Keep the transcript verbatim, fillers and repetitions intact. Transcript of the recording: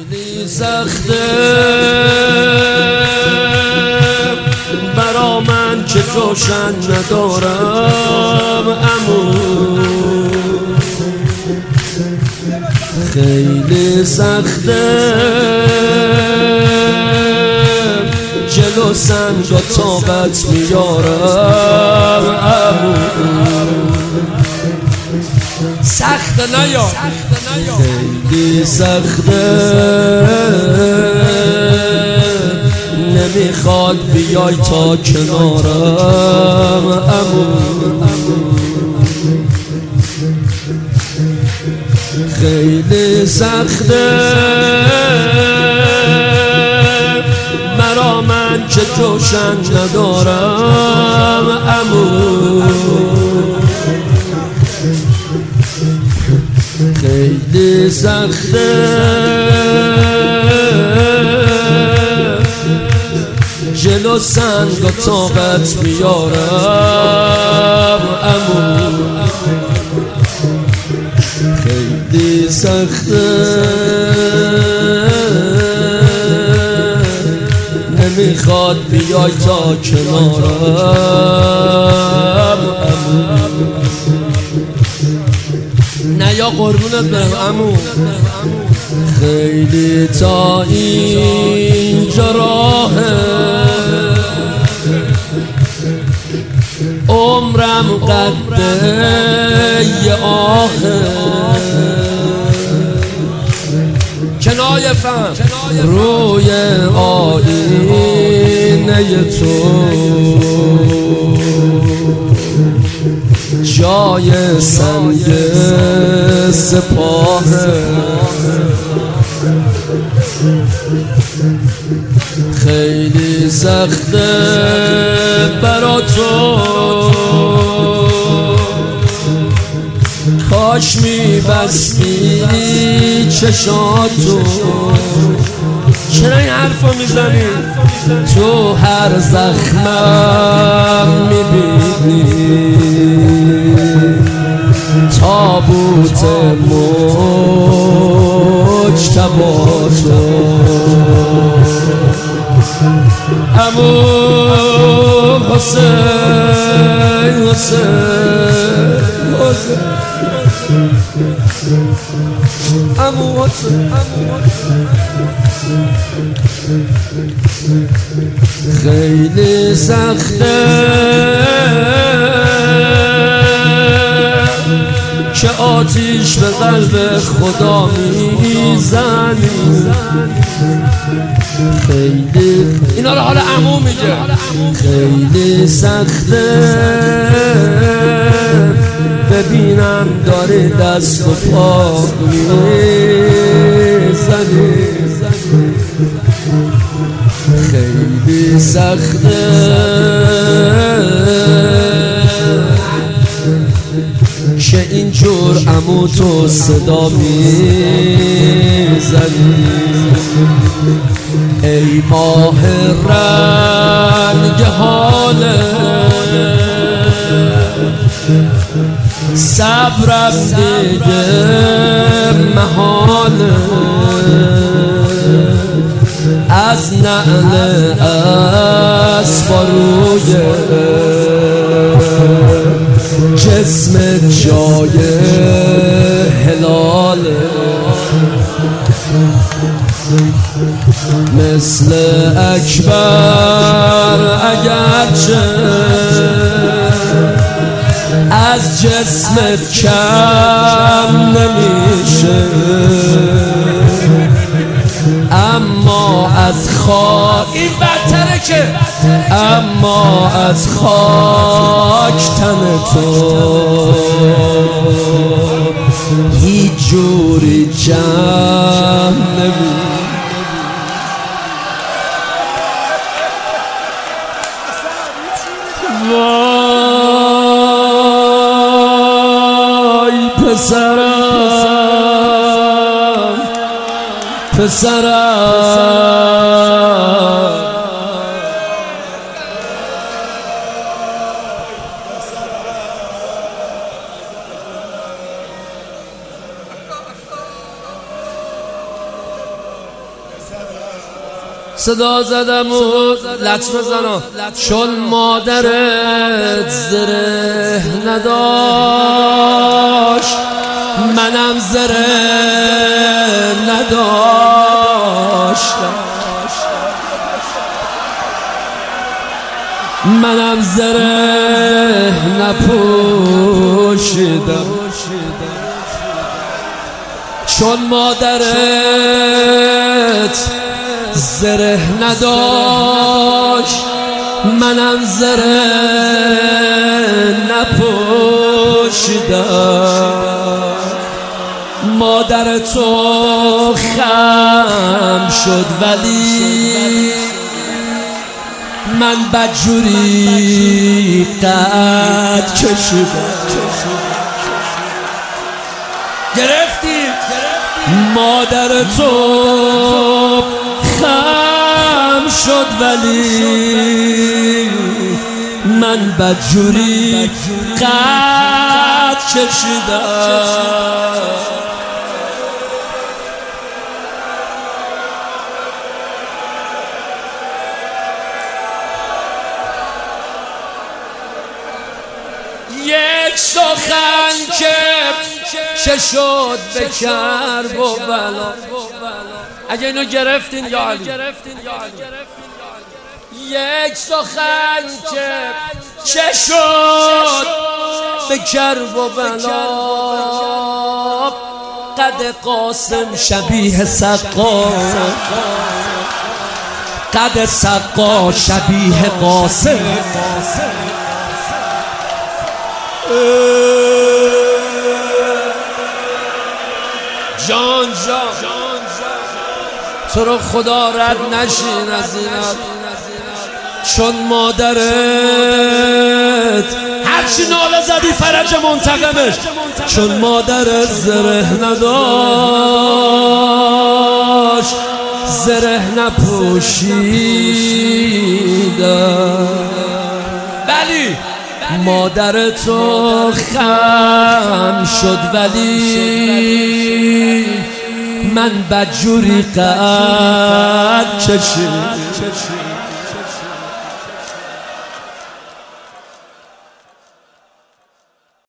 خیلی سخته برا من که جوشن ندارم عمو، خیلی سخته جلو سنگ و طاقت میارم عمو، سخته نیا خیلی سخته نمیخواد بیای تا کنارم عمو، خیلی سخته مرا من که جوشن ندارم عمو، خیلی سخته جلو سنگ و طاقت میارم عمو، خیلی سخته نمیخواد بیای تا کنارم عمو، نه یا قربونت برم عمو، خیلی تا اینجا راهه عمرم قده یه آهه، کنایه فهم روی آینه تو جای سنگ سپاهه، خیلی سخته برا تو کاش میبستی چشاتو، چرا این حرفا میزنی؟ تو هر زخمم میبینی تابوت مجتباتو عمو حسین حسین حسین عمو حسین خیلی سخته که آتیش به قلب خدا میزنی، خیلی اینا رو حالا عمو میگه، خیلی سخته ببینم داره دست و پا میزنی، خیلی سخته که اینجور عمو تو صدا میزنی، ای ماه رنگ حاله صبرم دیگه محاله، از نعل اسباروی جسم جای هلاله، مثل اکبر اگرچه از جسمت کم نمیشه، اما از خاک این بدتره که اما از خاک تن تو هیچ جوری جمع نمی وای پسرم پسرم صدا زدم و لطف بزنم چون مادرت زره نداشت منم زره نداشتم منم زره نپوشیدم چون مادرت زره نداشت منم زره نپوشیدم مادر تو خم شد ولی من بدجوری قد کشیدم گرفتی مادر تو خم شد ولی من بدجوری قد کشیدم یک سخن که چه شد به کرب و بلا اگه اینو گرفتین یا علی یک سخن که چه شد به کرب و بلا قد قاسم شبیه سقا قد سقا شبیه قاسم جان جان تو رو خدا رد نشین از اینت چون مادرت هرچی ناله زدی فرج منتقمش چون مادرت زره نداشت زره نپوشیدم ولی مادر تو خم شد ولی من بدجوری قد کشیدم